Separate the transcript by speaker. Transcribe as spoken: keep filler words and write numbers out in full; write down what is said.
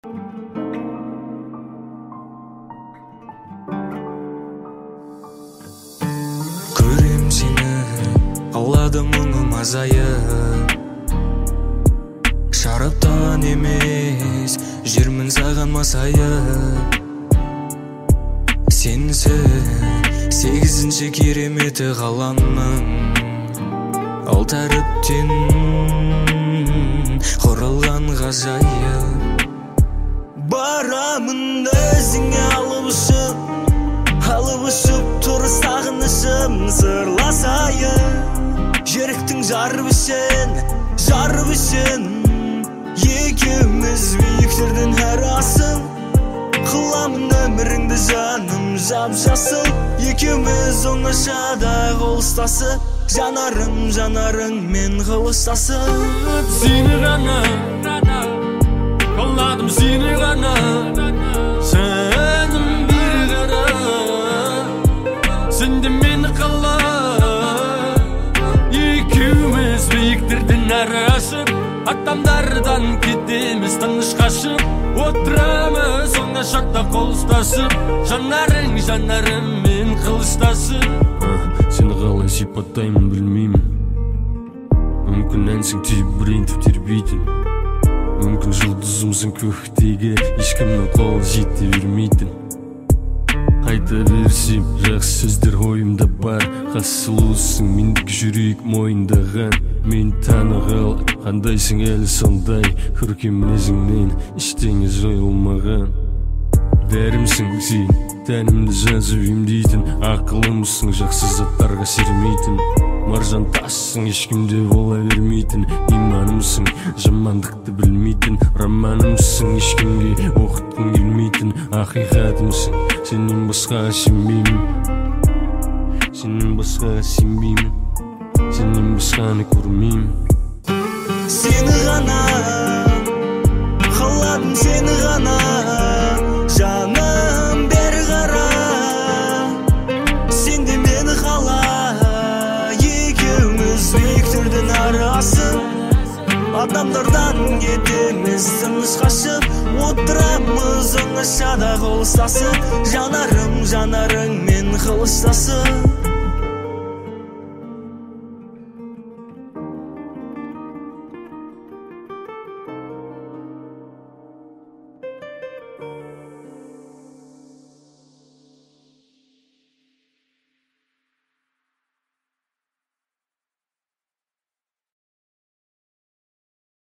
Speaker 1: Көрем сені, қалады мұңым азайып. Шараптан емес, жүрмін саған масайып. Сенсіз сегізінші кереметі ғаламның, ал тәріптен құрылған ғажайып. Барамын өзіңе алып ұшып, алып ұшып тұр сағынышым сырласайын. Жүректің жарып үшін, жарып үшін, екеуміз биіктерден әр асыл. Қыламын өміріңді жаным жап-жасыл. Екеуміз оңашада қол ұстасып, жанарым жанарыңмен қылыштасып.
Speaker 2: Сені ғана қаладым, сені ғана сенім бір ғана. Сен де мені қала, екеуміз биіктерден әрі асып, адамдардан кетеміз тыныш қашып. Отырамыз оңашада қол ұстасып, жанарың жанарыммен қылыштасып.
Speaker 3: Сені қалай сипаттаймын білмеймін. Мүмкін әнсің тебірентіп тербейтін, мүмкін жұлдызымсың көктегі, ешкімнің қолы жете бермейтін. Айта берсем жақсы сөздер ойымда бар, қасылусың мендік жүрек мойындаған. Мен танығал, қандайсың әлі сондай, көркем мінезіңнен ештеңе жойылмаған. Дәрімсің сен, тәнімді жазып емдейтін, ақылымсың жақсы заттарға сермейтін. Маржан тассың, ешкімде бола бермейтін, иманымсың, жамандықты білмейтін. Романымсың, ешкімге оқытқың келмейтін, ақиқатымсың, сенен басқаға сенбеймін. Сенен басқаға сенбеймін, сенен басқаны көрмеймін.
Speaker 1: Сені ғана қаладым, сені ғана жаным бері қара. Сен де мені қала, екеуміз биіктерден әрі асып, адамдардан кетеміз тыныш қашып. Отырамыз оңашада қол ұстасып, жанарым жанарыңмен қылыштасып.